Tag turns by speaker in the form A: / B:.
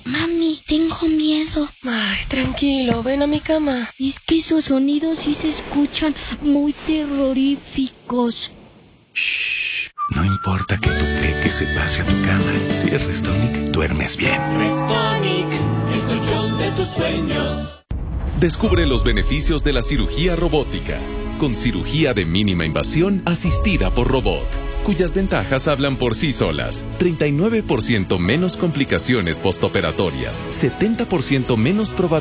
A: Mami, tengo miedo.
B: Ay, tranquilo, ven a mi cama.
A: Es que esos sonidos sí se escuchan muy terroríficos.
C: Shh. No importa que tu peque se pase a tu cama. Si es Restonic, duermes bien.
D: Restonic, el colchón de tus sueños.
E: Descubre los beneficios de la cirugía robótica, con cirugía de mínima invasión asistida por robot, cuyas ventajas hablan por sí solas. 39% menos complicaciones postoperatorias, 70% menos probabilidad